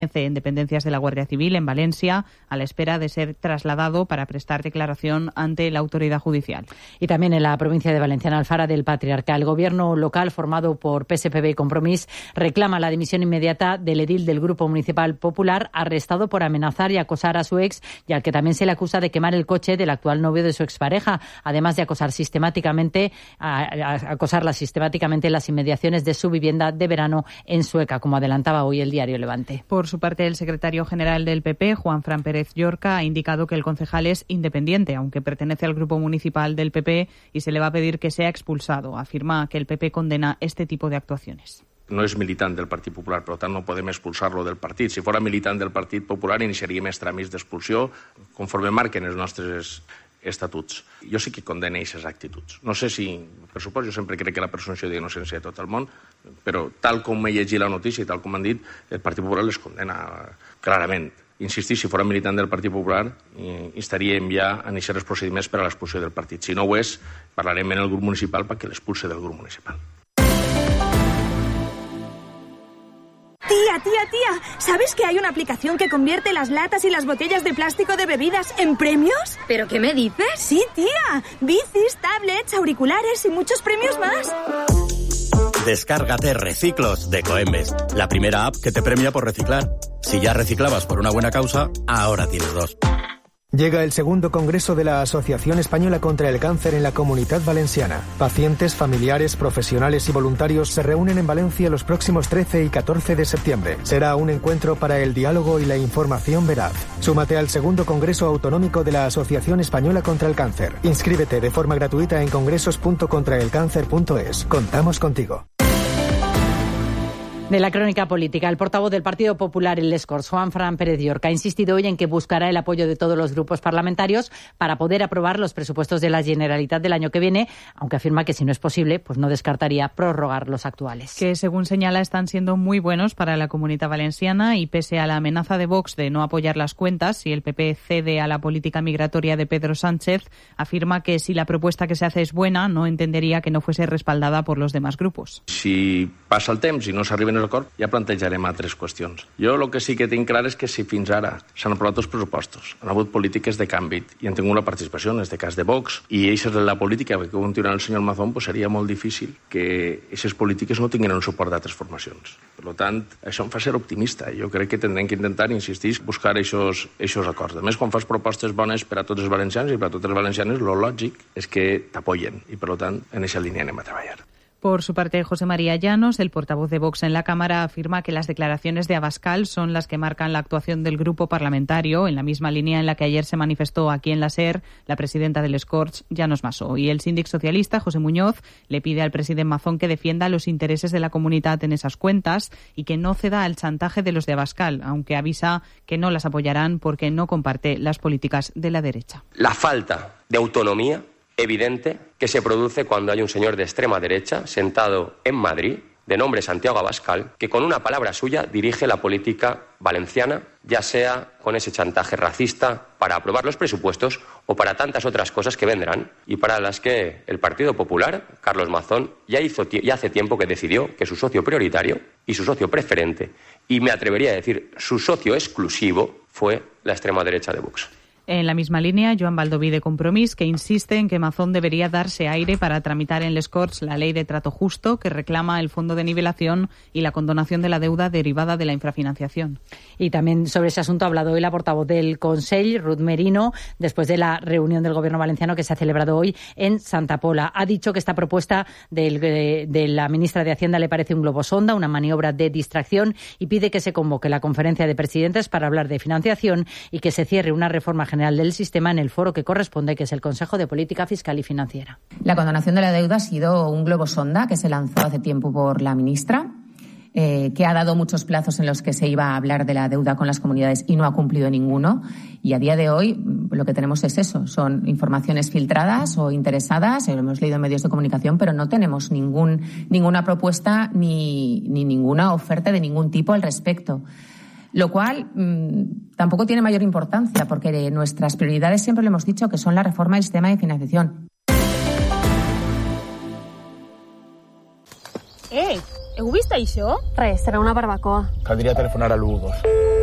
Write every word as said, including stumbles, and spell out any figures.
en dependencias de la Guardia Civil en Valencia, a la espera de ser trasladado para prestar declaración ante la autoridad judicial. Y también en la provincia de Valencia, en Alfara del Patriarca, el gobierno local formado por P S P B y Compromís reclama la dimisión inmediata del edil del Grupo Municipal Popular, arrestado por amenazar y acosar a su ex, y al que también se le acusa de quemar el coche del actual novio de su expareja, además de acosar sistemáticamente, a, a, acosarla sistemáticamente en las inmediaciones de su vivienda de verano en Sueca, como adelantaba hoy el diario Levante. Por Por su parte, el secretario general del P P, Juanfran Pérez Llorca, ha indicado que el concejal es independiente, aunque pertenece al grupo municipal del P P, y se le va a pedir que sea expulsado. Afirma que el P P condena este tipo de actuaciones. No és militant del Partit Popular, per tant no podem expulsar-lo del partit. Si fora militant del Partit Popular iniciaríem els tràmits d'expulsió conforme marquen els nostres estatuts. Jo sí que condeno aquestes actituds. No sé si, per supost, jo sempre crec que la presumpció d'innocència de tot el món, però tal com m'he llegit la notícia i tal com han dit, el Partit Popular les condena clarament. Insistir, si fora militant del Partit Popular, estaríem ja a iniciar els procediments per a l'expulsió del partit. Si no ho és, parlarem en el grup municipal perquè l'expulse del grup municipal. Tía, tía, tía, ¿sabes que hay una aplicación que convierte las latas y las botellas de plástico de bebidas en premios? ¿Pero qué me dices? Sí, tía, bicis, tablets, auriculares y muchos premios más. Descárgate Reciclos de Coembes, la primera app que te premia por reciclar. Si ya reciclabas por una buena causa, ahora tienes dos. Llega el segundo congreso de la Asociación Española contra el Cáncer en la Comunidad Valenciana. Pacientes, familiares, profesionales y voluntarios se reúnen en Valencia los próximos trece y catorce de septiembre. Será un encuentro para el diálogo y la información veraz. Súmate al segundo congreso autonómico de la Asociación Española contra el Cáncer. Inscríbete de forma gratuita en congresos punto contraelcáncer punto es. Contamos contigo. De la crónica política, el portavoz del Partido Popular en Les Corts, Juanfran Pérez Llorca, ha insistido hoy en que buscará el apoyo de todos los grupos parlamentarios para poder aprobar los presupuestos de la Generalitat del año que viene, aunque afirma que si no es posible, pues no descartaría prorrogar los actuales. Que, según señala, están siendo muy buenos para la Comunidad Valenciana y pese a la amenaza de Vox de no apoyar las cuentas si el P P cede a la política migratoria de Pedro Sánchez, afirma que si la propuesta que se hace es buena, no entendería que no fuese respaldada por los demás grupos. Si passa el temps i no s'arriben a l'acord, ja plantejarem altres qüestions. Jo el que sí que tinc clar és que si fins ara s'han aprovat els pressupostos, han hagut polítiques de canvi i han tingut la participació, en este cas de Vox, i això és la política que continuarà el senyor Mazón, pues seria molt difícil que aquestes polítiques no tinguin un suport d'altres formacions. Per tant, això em fa ser optimista. Jo crec que tindrem que intentar, insistir, buscar aquests acords. A més, quan fas propostes bones per a tots els valencians i per a totes les valencianes, lo lògic és que t'apoyen i, per tant, en aquesta línia anem a treballar. Por su parte, José María Llanos, el portavoz de Vox en la Cámara, afirma que las declaraciones de Abascal son las que marcan la actuación del grupo parlamentario, en la misma línea en la que ayer se manifestó aquí en la SER la presidenta del Les Corts, Llanos Masó. Y el síndic socialista, José Muñoz, le pide al presidente Mazón que defienda los intereses de la comunidad en esas cuentas y que no ceda al chantaje de los de Abascal, aunque avisa que no las apoyarán porque no comparte las políticas de la derecha. La falta de autonomía evidente que se produce cuando hay un señor de extrema derecha sentado en Madrid, de nombre Santiago Abascal, que con una palabra suya dirige la política valenciana, ya sea con ese chantaje racista para aprobar los presupuestos o para tantas otras cosas que vendrán y para las que el Partido Popular, Carlos Mazón, ya, hizo, ya hace tiempo que decidió que su socio prioritario y su socio preferente, y me atrevería a decir su socio exclusivo, fue la extrema derecha de Vox. En la misma línea, Joan Baldoví de Compromís, que insiste en que Mazón debería darse aire para tramitar en Les Corts la ley de trato justo que reclama el fondo de nivelación y la condonación de la deuda derivada de la infrafinanciación. Y también sobre ese asunto ha hablado hoy la portavoz del Consell, Ruth Merino, después de la reunión del Gobierno valenciano que se ha celebrado hoy en Santa Pola. Ha dicho que esta propuesta del, de, de la ministra de Hacienda le parece un globo sonda, una maniobra de distracción, y pide que se convoque la conferencia de presidentes para hablar de financiación y que se cierre una reforma general del sistema en el foro que corresponde, que es el Consejo de Política Fiscal y Financiera. La condonación de la deuda ha sido un globo sonda que se lanzó hace tiempo por la ministra, eh, que ha dado muchos plazos en los que se iba a hablar de la deuda con las comunidades y no ha cumplido ninguno. Y a día de hoy lo que tenemos es eso, son informaciones filtradas o interesadas, lo hemos leído en medios de comunicación, pero no tenemos ningún, ninguna propuesta ni, ni ninguna oferta de ningún tipo al respecto. Lo cual mmm, tampoco tiene mayor importancia, porque nuestras prioridades siempre lo hemos dicho que son la reforma del sistema de financiación. ¡Eh! Heu vist això? Res, serà una barbacoa. Caldria telefonar a l'u dos.